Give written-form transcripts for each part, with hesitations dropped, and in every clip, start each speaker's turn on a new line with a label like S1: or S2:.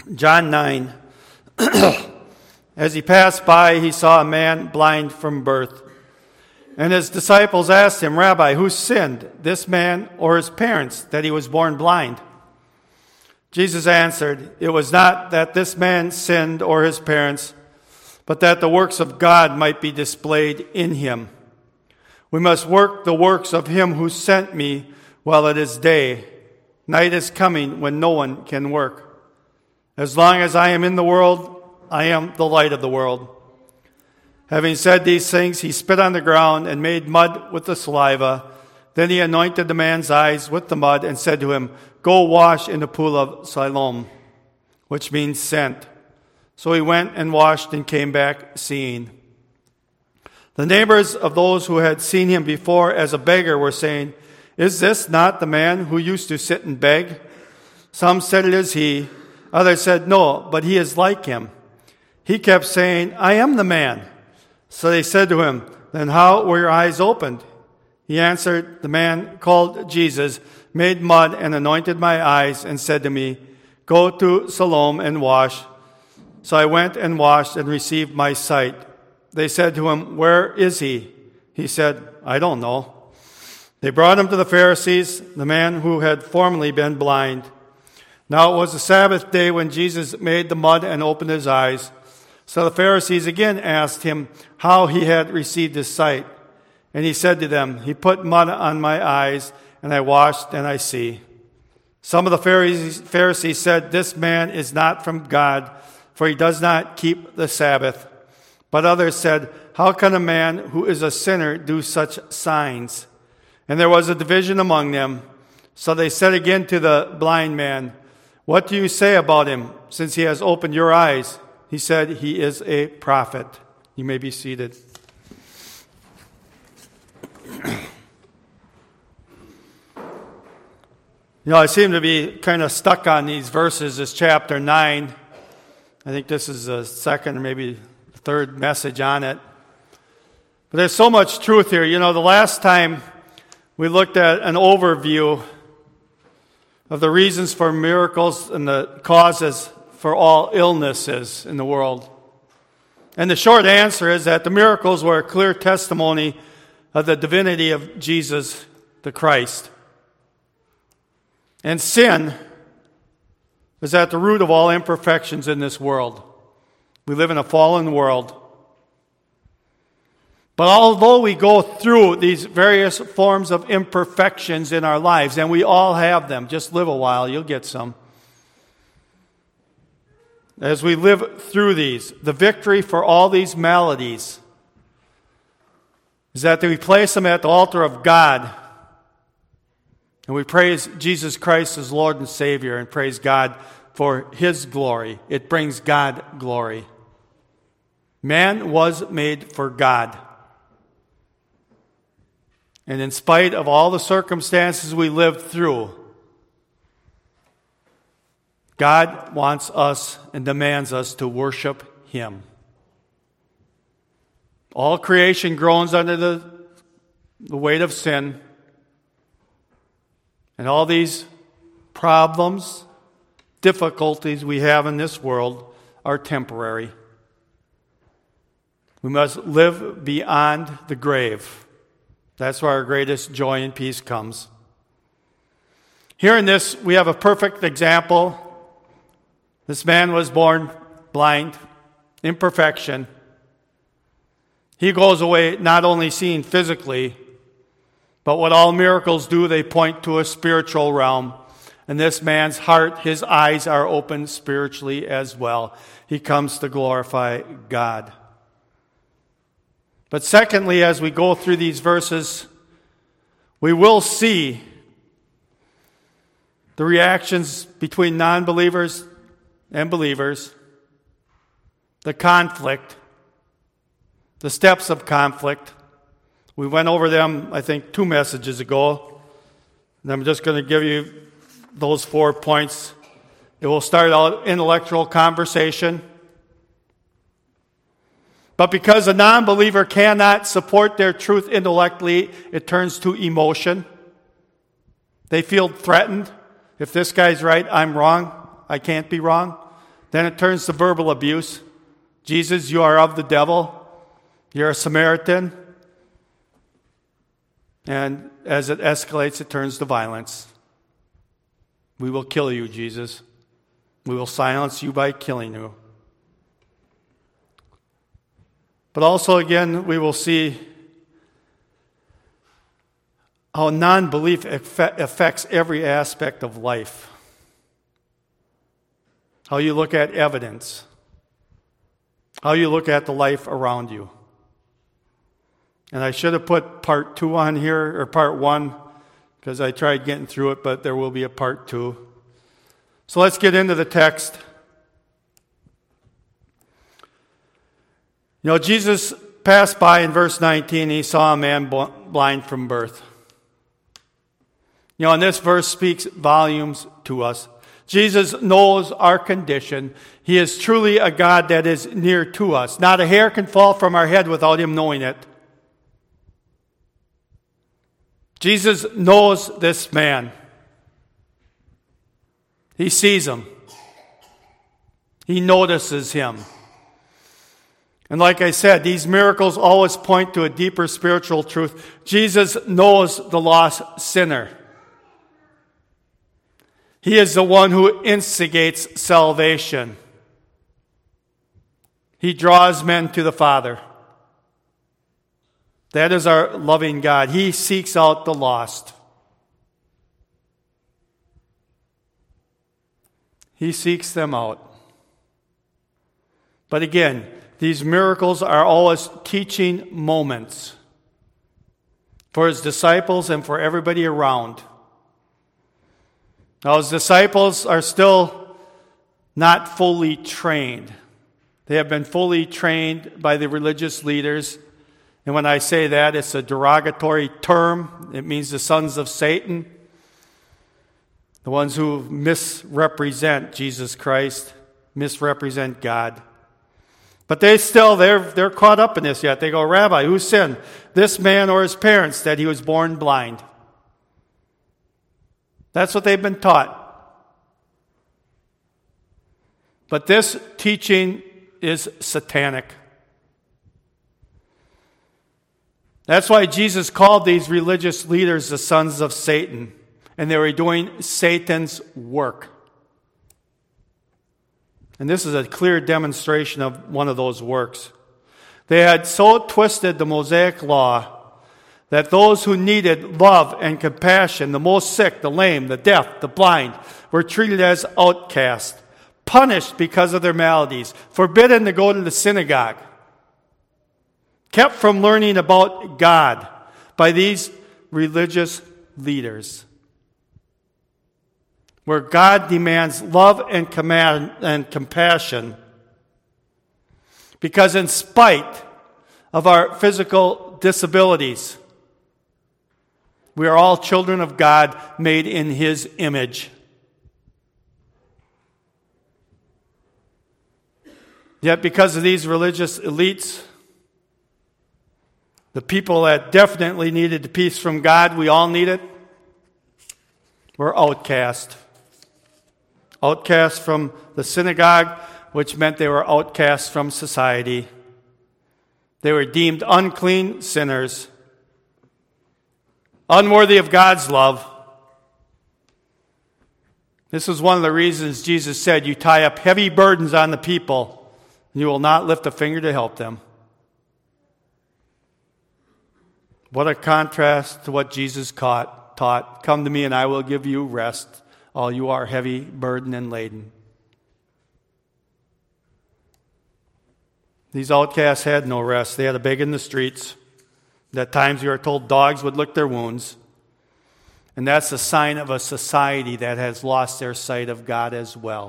S1: John 9. As he passed by, he saw a man blind from birth. And his disciples asked him, "Rabbi, who sinned, this man or his parents, that he was born blind?" Jesus answered, "It was not that this man sinned or his parents, but that the works of God might be displayed in him. We must work the works of him who sent me while it is day. Night is coming when no one can work. As long as I am in the world, I am the light of the world." Having said these things, he spit on the ground and made mud with the saliva. Then he anointed the man's eyes with the mud and said to him, "Go wash in the pool of Siloam," which means sent. So he went and washed and came back seeing. The neighbors of those who had seen him before as a beggar were saying, "Is this not the man who used to sit and beg?" Some said, "It is he." Others said, "No, but he is like him." He kept saying, "I am the man." So they said to him, "Then how were your eyes opened?" He answered, "The man called Jesus made mud and anointed my eyes and said to me, 'Go to Siloam and wash.' So I went and washed and received my sight." They said to him, "Where is he?" He said, "I don't know." They brought him to the Pharisees, the man who had formerly been blind. Now it was the Sabbath day when Jesus made the mud and opened his eyes. So the Pharisees again asked him how he had received his sight. And he said to them, "He put mud on my eyes, and I washed, and I see." Some of the Pharisees said, "This man is not from God, for he does not keep the Sabbath." But others said, "How can a man who is a sinner do such signs?" And there was a division among them. So they said again to the blind man, "What do you say about him, since he has opened your eyes?" He said, "He is a prophet." You may be seated. I seem to be kind of stuck on these verses, this chapter 9. I think this is the second or maybe the third message on it. But there's so much truth here. The last time we looked at an overview of the reasons for miracles and the causes for all illnesses in the world. And the short answer is that the miracles were a clear testimony of the divinity of Jesus the Christ. And sin is at the root of all imperfections in this world. We live in a fallen world. But although we go through these various forms of imperfections in our lives, and we all have them, just live a while, you'll get some. As we live through these, the victory for all these maladies is that we place them at the altar of God. And we praise Jesus Christ as Lord and Savior and praise God for His glory. It brings God glory. Man was made for God. And in spite of all the circumstances we live through, God wants us and demands us to worship Him. All creation groans under the weight of sin. And all these problems, difficulties we have in this world are temporary. We must live beyond the grave. That's where our greatest joy and peace comes. Here in this, we have a perfect example. This man was born blind, imperfection. He goes away not only seeing physically, but what all miracles do, they point to a spiritual realm. And this man's heart, his eyes are open spiritually as well. He comes to glorify God. But secondly, as we go through these verses, we will see the reactions between non-believers and believers, the conflict, the steps of conflict. We went over them, I think, 2 messages ago. And I'm just going to give you those 4 points. It will start out intellectual conversation. But because a non-believer cannot support their truth intellectually, it turns to emotion. They feel threatened. If this guy's right, I'm wrong. I can't be wrong. Then it turns to verbal abuse. Jesus, you are of the devil. You're a Samaritan. And as it escalates, it turns to violence. We will kill you, Jesus. We will silence you by killing you. But also, again, we will see how non-belief affects every aspect of life. How you look at evidence. How you look at the life around you. And I should have put part 2 on here, or part 1, because I tried getting through it, but there will be a part 2. So let's get into the text. You know, Jesus passed by in verse 19, and he saw a man blind from birth. You know, and this verse speaks volumes to us. Jesus knows our condition. He is truly a God that is near to us. Not a hair can fall from our head without him knowing it. Jesus knows this man. He sees him. He notices him. And like I said, these miracles always point to a deeper spiritual truth. Jesus knows the lost sinner. He is the one who instigates salvation. He draws men to the Father. That is our loving God. He seeks out the lost. He seeks them out. But again, these miracles are always teaching moments for his disciples and for everybody around. Now, his disciples are still not fully trained. They have been fully trained by the religious leaders. And when I say that, it's a derogatory term. It means the sons of Satan, the ones who misrepresent Jesus Christ, misrepresent God. But they're caught up in this yet. They go, Rabbi, who sinned, this man or his parents, that he was born blind? That's what they've been taught. But this teaching is satanic. That's why Jesus called these religious leaders the sons of Satan. And they were doing Satan's work. And this is a clear demonstration of one of those works. They had so twisted the Mosaic law that those who needed love and compassion, the most sick, the lame, the deaf, the blind, were treated as outcasts, punished because of their maladies, forbidden to go to the synagogue, kept from learning about God by these religious leaders. Where God demands love and command and compassion, because in spite of our physical disabilities, we are all children of God made in his image. Yet because of these religious elites, the people that definitely needed the peace from God, we all need it, were outcast. Outcast from the synagogue, which meant they were outcast from society. They were deemed unclean sinners, unworthy of God's love. This is one of the reasons Jesus said, you tie up heavy burdens on the people, and you will not lift a finger to help them. What a contrast to what Jesus taught. Come to me and I will give you rest, all you are heavy, burdened, and laden. These outcasts had no rest. They had to beg in the streets. At times we are told dogs would lick their wounds. And that's a sign of a society that has lost their sight of God as well.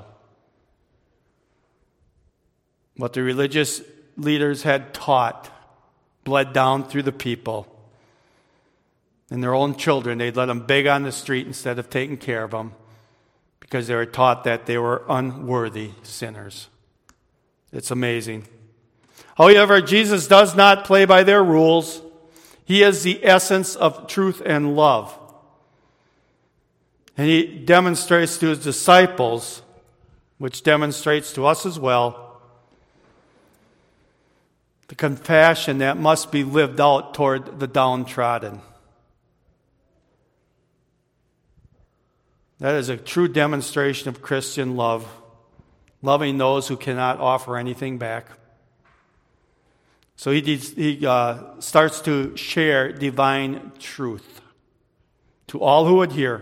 S1: What the religious leaders had taught bled down through the people. And their own children, they'd let them beg on the street instead of taking care of them, because they were taught that they were unworthy sinners. It's amazing. However, Jesus does not play by their rules. He is the essence of truth and love. And he demonstrates to his disciples which demonstrates to us as well the compassion that must be lived out toward the downtrodden. That is a true demonstration of Christian love, loving those who cannot offer anything back. So he starts to share divine truth to all who would hear.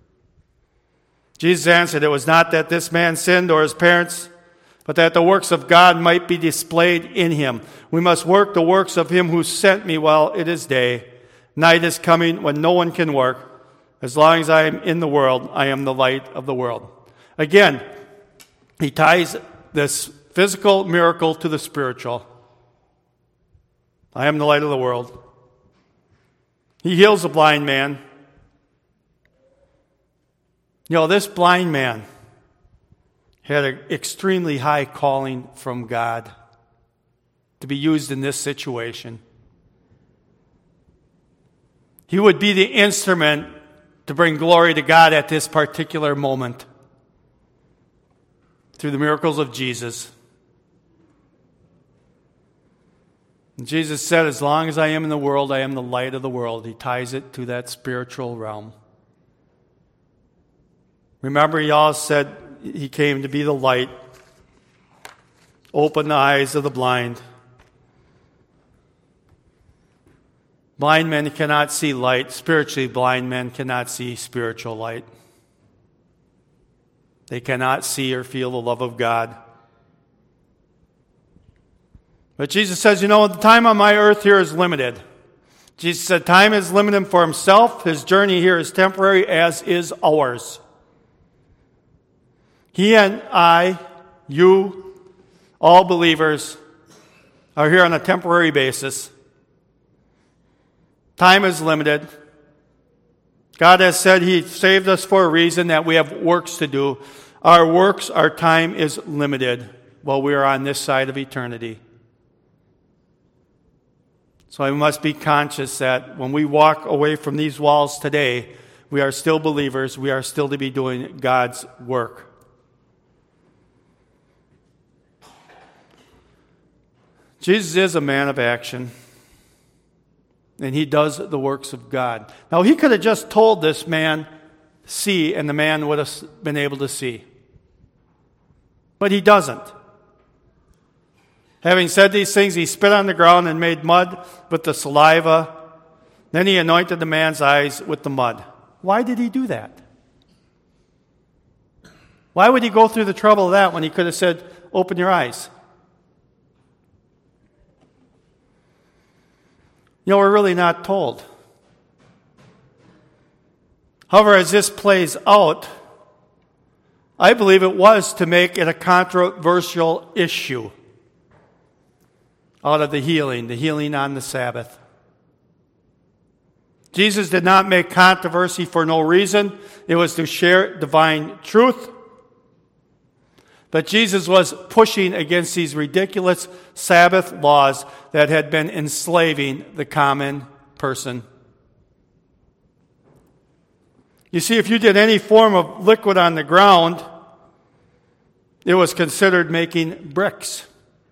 S1: Jesus answered, "It was not that this man sinned or his parents, but that the works of God might be displayed in him. We must work the works of him who sent me while it is day. Night is coming when no one can work. As long as I am in the world, I am the light of the world." Again, he ties this physical miracle to the spiritual. I am the light of the world. He heals a blind man. You know, this blind man had an extremely high calling from God to be used in this situation. He would be the instrument to bring glory to God at this particular moment through the miracles of Jesus. And Jesus said, "As long as I am in the world, I am the light of the world." He ties it to that spiritual realm. Remember, he also said he came to be the light, open the eyes of the blind. Blind men cannot see light. Spiritually blind men cannot see spiritual light. They cannot see or feel the love of God. But Jesus says, the time on my earth here is limited. Jesus said time is limited for himself. His journey here is temporary, as is ours. He and I, you, all believers, are here on a temporary basis. Time is limited. God has said he saved us for a reason, that we have works to do. Our works, our time is limited while we are on this side of eternity. So I must be conscious that when we walk away from these walls today, we are still believers. We are still to be doing God's work. Jesus is a man of action, and he does the works of God. Now, he could have just told this man, see, and the man would have been able to see. But he doesn't. Having said these things, he spit on the ground and made mud with the saliva. Then he anointed the man's eyes with the mud. Why did he do that? Why would he go through the trouble of that when he could have said, open your eyes? We're really not told. However, as this plays out, I believe it was to make it a controversial issue out of the healing on the Sabbath. Jesus did not make controversy for no reason. It was to share divine truth. But Jesus was pushing against these ridiculous Sabbath laws that had been enslaving the common person. You see, if you did any form of liquid on the ground, it was considered making bricks.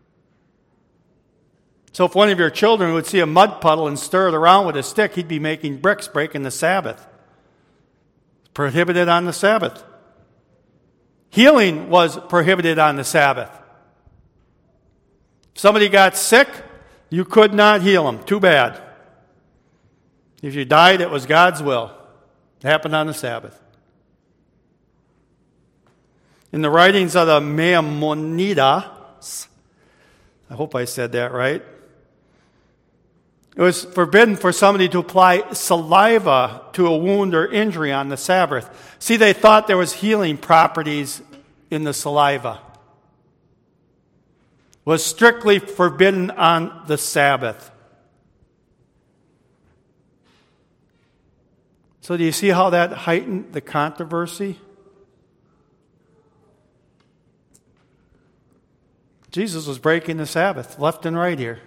S1: So if one of your children would see a mud puddle and stir it around with a stick, he'd be making bricks, breaking the Sabbath. It's prohibited on the Sabbath. Healing was prohibited on the Sabbath. If somebody got sick, you could not heal them. Too bad. If you died, it was God's will. It happened on the Sabbath. In the writings of the Maimonides, I hope I said that right, it was forbidden for somebody to apply saliva to a wound or injury on the Sabbath. See, they thought there was healing properties in the saliva. It was strictly forbidden on the Sabbath. So do you see how that heightened the controversy? Jesus was breaking the Sabbath left and right here.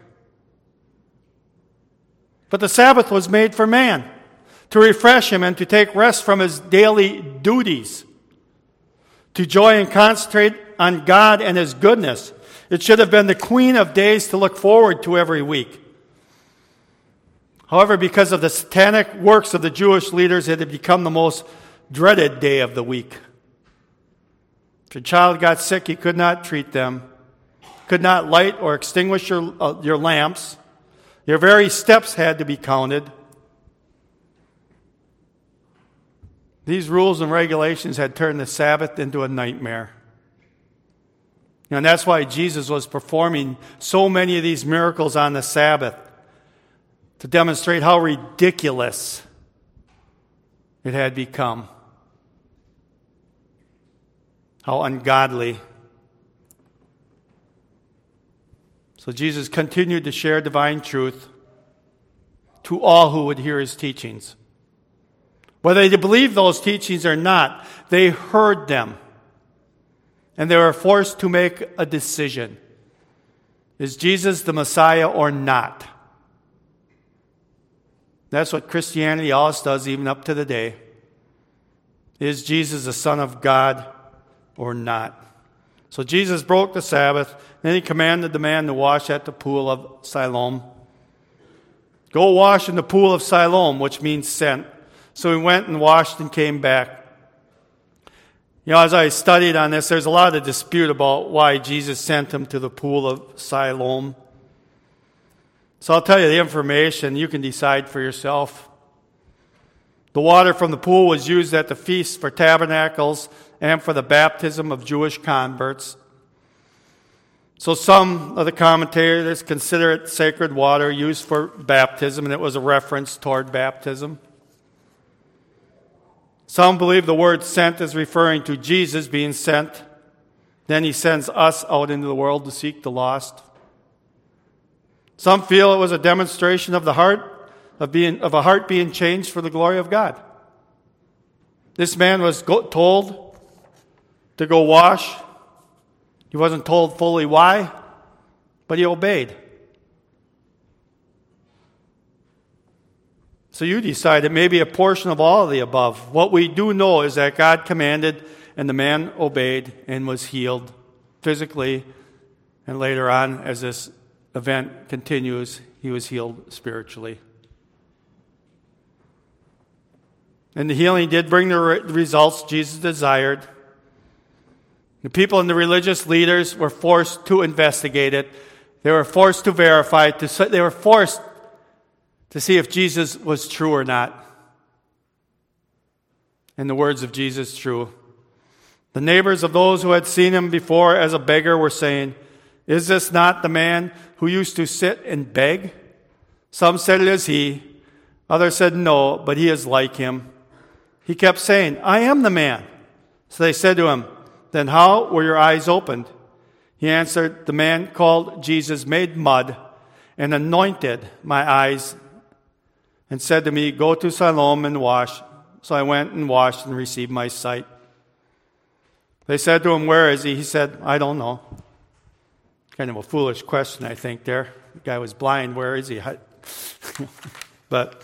S1: But the Sabbath was made for man, to refresh him and to take rest from his daily duties, to joy and concentrate on God and His goodness. It should have been the queen of days to look forward to every week. However, because of the satanic works of the Jewish leaders, it had become the most dreaded day of the week. If your child got sick, you could not treat them, could not light or extinguish your lamps. Your very steps had to be counted. These rules and regulations had turned the Sabbath into a nightmare. And that's why Jesus was performing so many of these miracles on the Sabbath, to demonstrate how ridiculous it had become, how ungodly. So Jesus continued to share divine truth to all who would hear His teachings. Whether they believed those teachings or not, they heard them. And they were forced to make a decision. Is Jesus the Messiah or not? That's what Christianity always does, even up to the day. Is Jesus the Son of God or not? So Jesus broke the Sabbath. Then He commanded the man to wash at the pool of Siloam. Go wash in the pool of Siloam, which means sent. So he went and washed and came back. As I studied on this, there's a lot of dispute about why Jesus sent him to the pool of Siloam. So I'll tell you the information. You can decide for yourself. The water from the pool was used at the Feast for Tabernacles and for the baptism of Jewish converts. So some of the commentators consider it sacred water used for baptism, and it was a reference toward baptism. Some believe the word sent is referring to Jesus being sent. Then He sends us out into the world to seek the lost. Some feel it was a demonstration of the heart, of a heart being changed for the glory of God. This man was told to go wash. He wasn't told fully why, but he obeyed. So you decide. It may be a portion of all of the above. What we do know is that God commanded, and the man obeyed and was healed physically. And later on, as this event continues, he was healed spiritually. And the healing did bring the results Jesus desired. The people and the religious leaders were forced to investigate it. They were forced to verify it. They were forced to see if Jesus was true or not. And the words of Jesus true. The neighbors of those who had seen him before as a beggar were saying, "Is this not the man who used to sit and beg?" Some said it is he. Others said no, but he is like him. He kept saying, "I am the man." So they said to him, "Then how were your eyes opened?" He answered, "The man called Jesus made mud and anointed my eyes and said to me, 'Go to Siloam and wash.' So I went and washed and received my sight." They said to him, "Where is he?" He said, "I don't know." Kind of a foolish question, I think, there. The guy was blind. Where is he? But,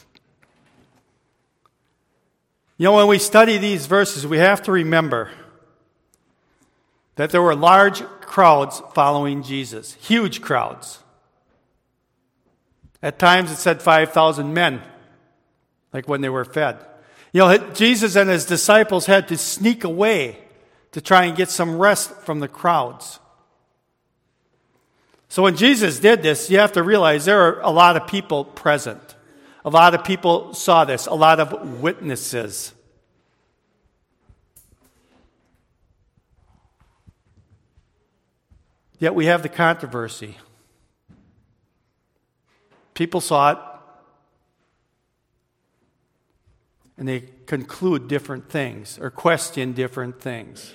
S1: when we study these verses, we have to remember that there were large crowds following Jesus. Huge crowds. At times it said 5,000 men, like when they were fed. Jesus and his disciples had to sneak away to try and get some rest from the crowds. So when Jesus did this, you have to realize there are a lot of people present. A lot of people saw this, a lot of witnesses. Yet we have the controversy. People saw it, and they conclude different things or question different things.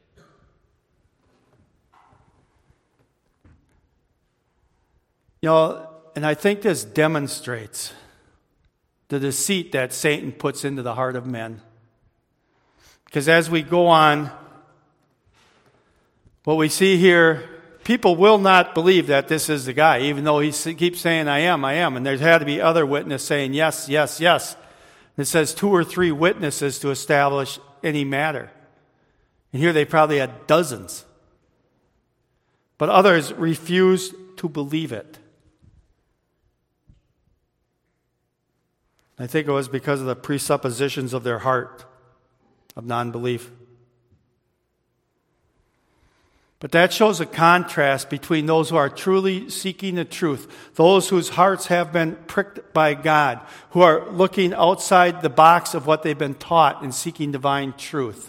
S1: And I think this demonstrates the deceit that Satan puts into the heart of men. Because as we go on, what we see here, people will not believe that this is the guy, even though he keeps saying, I am. And there's had to be other witnesses saying, yes, yes, yes. It says 2 or 3 witnesses to establish any matter. And here they probably had dozens. But others refused to believe it. I think it was because of the presuppositions of their heart of non-belief. But that shows a contrast between those who are truly seeking the truth, those whose hearts have been pricked by God, who are looking outside the box of what they've been taught and seeking divine truth,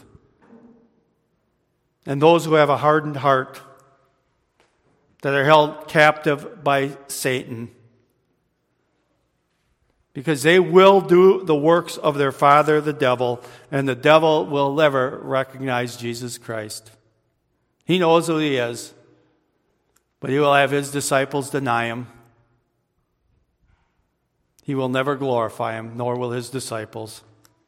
S1: and those who have a hardened heart that are held captive by Satan, because they will do the works of their father, the devil, and the devil will never recognize Jesus Christ. He knows who he is, but he will have his disciples deny him. He will never glorify him, nor will his disciples.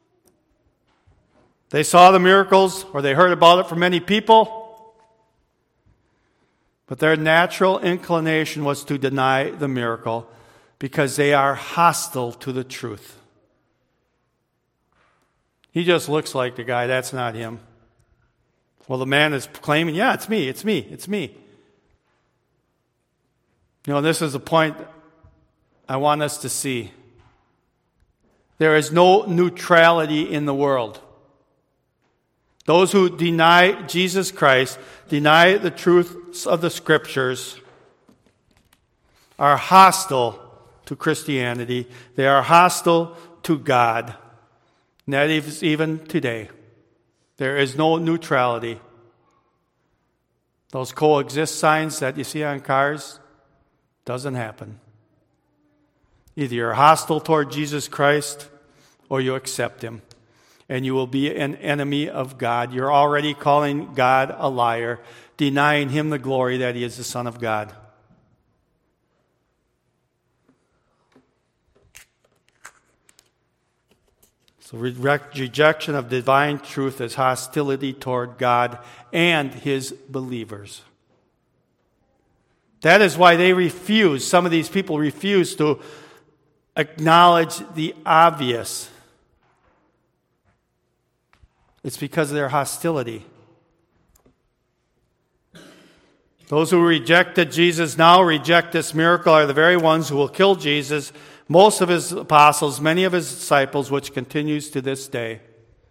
S1: They saw the miracles, or they heard about it from many people, but their natural inclination was to deny the miracle because they are hostile to the truth. He just looks like the guy, that's not him. Well, the man is claiming, yeah, it's me. You know, this is the point I want us to see. There is no neutrality in the world. Those who deny Jesus Christ, deny the truths of the Scriptures, are hostile to Christianity. They are hostile to God. And that is even today. There is no neutrality. Those coexist signs that you see on cars, doesn't happen. Either you're hostile toward Jesus Christ or you accept him. And you will be an enemy of God. You're already calling God a liar, denying him the glory that he is the Son of God. So rejection of divine truth is hostility toward God and his believers. That is why some of these people refuse to acknowledge the obvious. It's because of their hostility. Those who rejected Jesus now reject this miracle are the very ones who will kill Jesus, most of his apostles, many of his disciples, which continues to this day.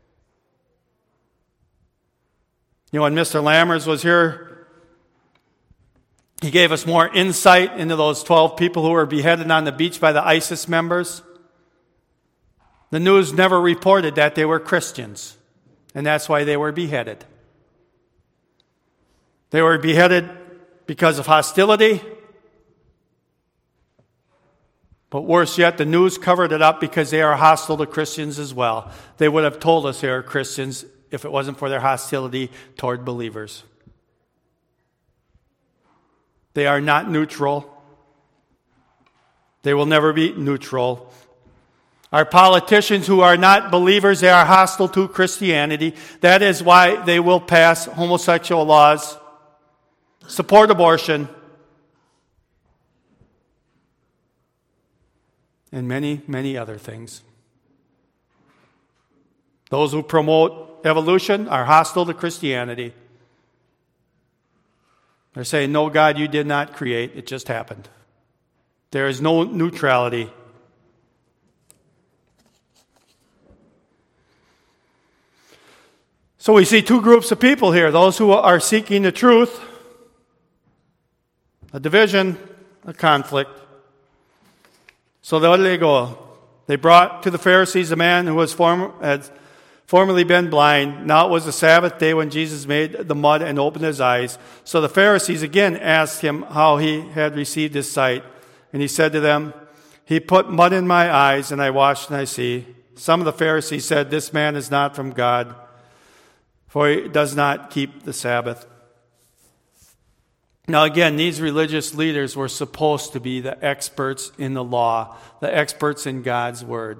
S1: You know, when Mr. Lammers was here, he gave us more insight into those 12 people who were beheaded on the beach by the ISIS members. The news never reported that they were Christians, and that's why they were beheaded. They were beheaded because of hostility. But worse yet, the news covered it up because they are hostile to Christians as well. They would have told us they are Christians if it wasn't for their hostility toward believers. They are not neutral. They will never be neutral. Our politicians who are not believers, they are hostile to Christianity. That is why they will pass homosexual laws, support abortion, and many, many other things. Those who promote evolution are hostile to Christianity. They're saying, no, God, you did not create. It just happened. There is no neutrality. So we see two groups of people here. Those who are seeking the truth, a division, a conflict. So where did they go? They brought to the Pharisees a man who had formerly been blind. Now it was the Sabbath day when Jesus made the mud and opened his eyes. So the Pharisees again asked him how he had received his sight. And he said to them, he put mud in my eyes, and I washed and I see. Some of the Pharisees said, this man is not from God, for he does not keep the Sabbath. Now again, these religious leaders were supposed to be the experts in the law, the experts in God's word.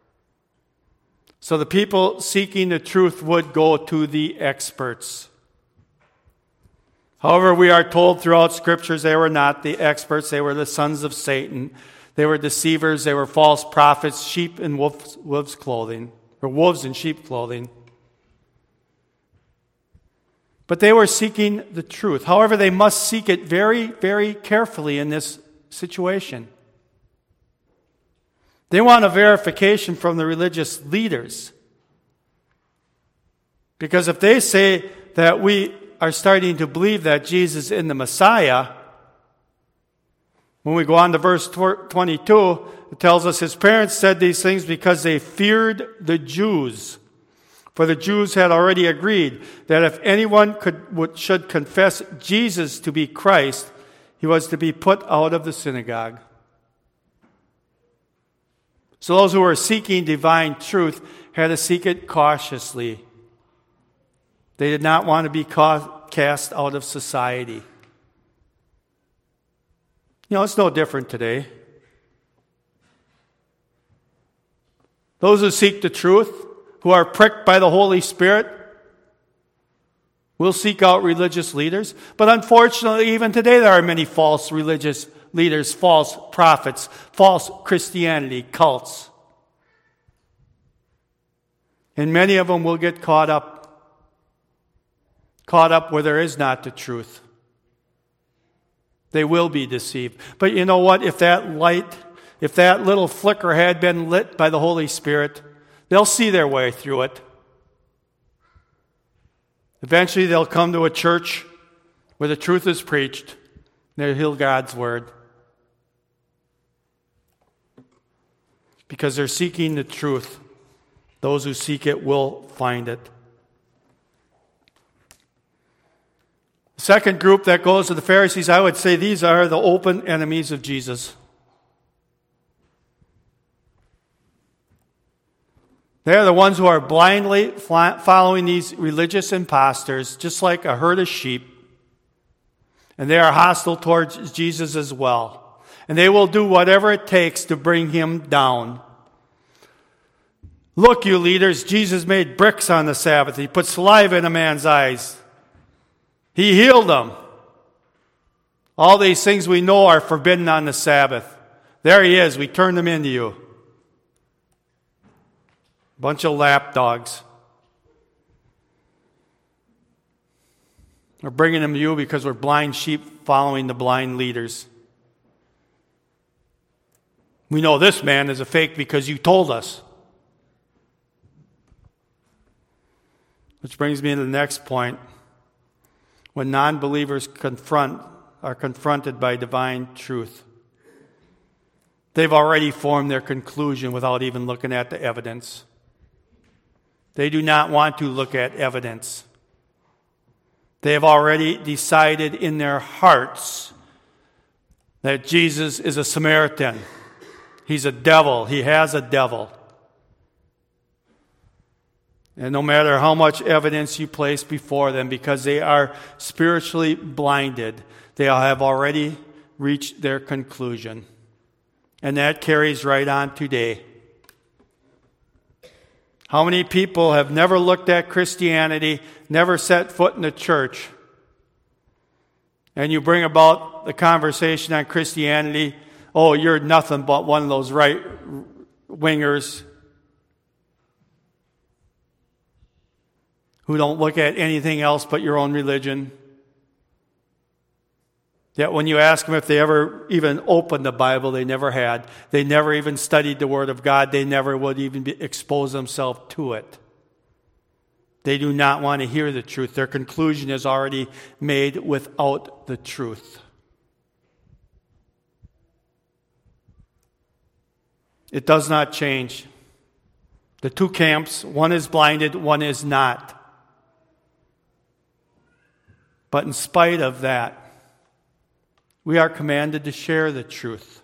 S1: So the people seeking the truth would go to the experts. However, we are told throughout Scriptures they were not the experts. They were the sons of Satan. They were deceivers. They were false prophets, sheep in wolves' clothing, or wolves in sheep clothing. But they were seeking the truth. However, they must seek it very, very carefully in this situation. They want a verification from the religious leaders. Because if they say that we are starting to believe that Jesus is the Messiah, when we go on to verse 22, it tells us his parents said these things because they feared the Jews. For the Jews had already agreed that if anyone should confess Jesus to be Christ, he was to be put out of the synagogue. So those who were seeking divine truth had to seek it cautiously. They did not want to be cast out of society. It's no different today. Those who seek the truth, who are pricked by the Holy Spirit, will seek out religious leaders. But unfortunately, even today there are many false religious leaders, false prophets, false Christianity cults. And many of them will get caught up where there is not the truth. They will be deceived. But you know what? If that little flicker had been lit by the Holy Spirit, they'll see their way through it. Eventually they'll come to a church where the truth is preached. They'll hear God's word. Because they're seeking the truth. Those who seek it will find it. The second group that goes to the Pharisees, I would say these are the open enemies of Jesus. They're the ones who are blindly following these religious imposters, just like a herd of sheep. And they are hostile towards Jesus as well. And they will do whatever it takes to bring him down. Look, you leaders, Jesus made bricks on the Sabbath. He put saliva in a man's eyes. He healed them. All these things we know are forbidden on the Sabbath. There he is. We turned him into you. Bunch of lapdogs. We're bringing them to you because we're blind sheep following the blind leaders. We know this man is a fake because you told us. Which brings me to the next point. When non-believers are confronted by divine truth, they've already formed their conclusion without even looking at the evidence. They do not want to look at evidence. They have already decided in their hearts that Jesus is a Samaritan. He's a devil. He has a devil. And no matter how much evidence you place before them, because they are spiritually blinded, they have already reached their conclusion. And that carries right on today. How many people have never looked at Christianity, never set foot in the church, and you bring about the conversation on Christianity, oh, you're nothing but one of those right-wingers who don't look at anything else but your own religion. Yet when you ask them if they ever even opened the Bible, they never had. They never even studied the Word of God. They never would even expose themselves to it. They do not want to hear the truth. Their conclusion is already made without the truth. It does not change. The two camps, one is blinded, one is not. But in spite of that, we are commanded to share the truth.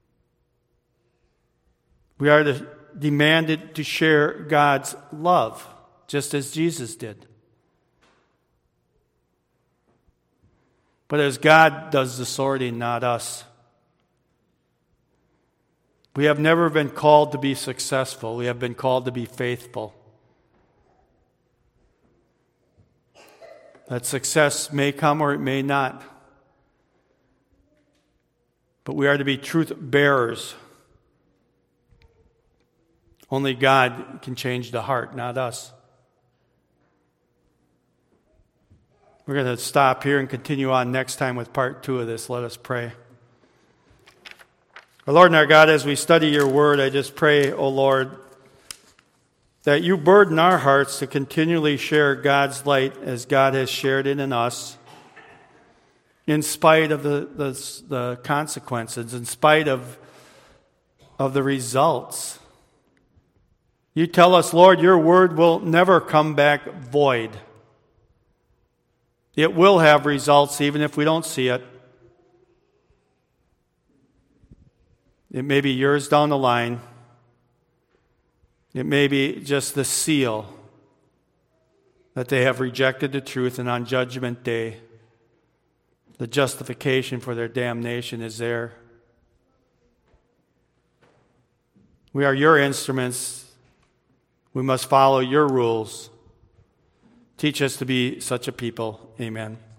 S1: We are demanded to share God's love, just as Jesus did. But as God does the sorting, not us. We have never been called to be successful. We have been called to be faithful. That success may come or it may not. But we are to be truth bearers. Only God can change the heart, not us. We're going to stop here and continue on next time with part 2 of this. Let us pray. Our Lord and our God, as we study your word, I just pray, O Lord, that you burden our hearts to continually share God's light as God has shared it in us, in spite of the consequences, in spite of the results. You tell us, Lord, your word will never come back void. It will have results even if we don't see it. It may be years down the line. It may be just the seal that they have rejected the truth, and on Judgment Day, the justification for their damnation is there. We are your instruments. We must follow your rules. Teach us to be such a people. Amen.